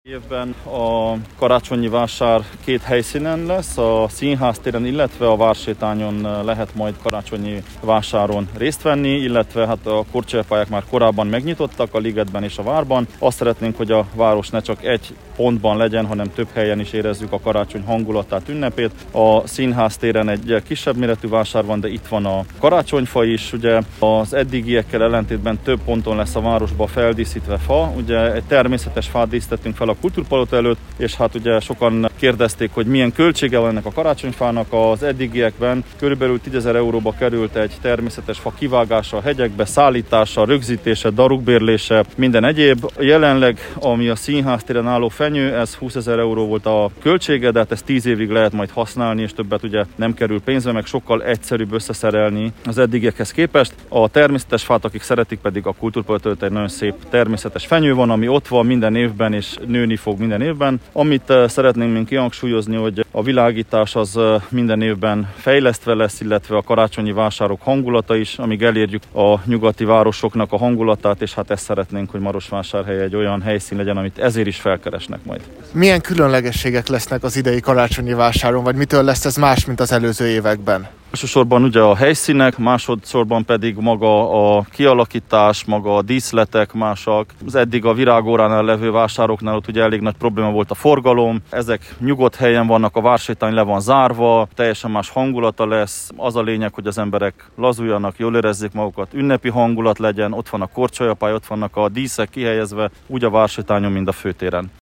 Évben a karácsonyi vásár két helyszínen lesz, a Színház téren, illetve a Vársétányon lehet majd karácsonyi vásáron részt venni, illetve hát a korcsolyapályák már korábban megnyitottak a Ligetben és a Várban. Azt szeretnénk, hogy a város ne csak egy pontban legyen, hanem több helyen is érezzük a karácsony hangulatát, ünnepét. A Színház téren egy kisebb méretű vásár van, de itt van a karácsonyfa is. Ugye az eddigiekkel ellentétben több ponton lesz a városba feldíszítve fa. Ugye egy természetes fát díszítettünk fel a Kultúrpalota előtt, és hát ugye sokan kérdezték, hogy milyen költsége van ennek a karácsonyfának. Az eddigiekben körülbelül 10 000 euróba került egy természetes fa kivágása a hegyekbe, szállítása, rögzítése, darukbérlése, minden egyéb. Jelenleg, ami a Színház téren álló fenyő, ez 20 000 euró volt a költsége, de hát ezt 10 évig lehet majd használni, és többet ugye nem kerül pénzbe, meg sokkal egyszerűbb összeszerelni az eddigiekhez képest. A természetes fát, akik szeretik, pedig a Kultúrpalota előtt egy nagyon szép természetes fenyő van, ami ott van minden évben, és nőni fog minden évben. Amit szeretnénk még kihangsúlyozni, hogy a világítás az minden évben fejlesztve lesz, illetve a karácsonyi vásárok hangulata is, amíg elérjük a nyugati városoknak a hangulatát, és hát ezt szeretnénk, hogy Marosvásárhely egy olyan helyszín legyen, amit ezért is felkeresnek majd. Milyen különlegességek lesznek az idei karácsonyi vásáron, vagy mitől lesz ez más, mint az előző években? Elsősorban ugye a helyszínek, másodszorban pedig maga a kialakítás, maga a díszletek másak. Az eddig a Virágóránál levő vásároknál ott ugye elég nagy probléma volt a forgalom. Ezek nyugodt helyen vannak, a Vársétány le van zárva, teljesen más hangulata lesz. Az a lényeg, hogy az emberek lazuljanak, jól érezzék magukat, ünnepi hangulat legyen, ott van a korcsolyapálya, ott vannak a díszek kihelyezve, úgy a Vársétányon, mint a főtéren.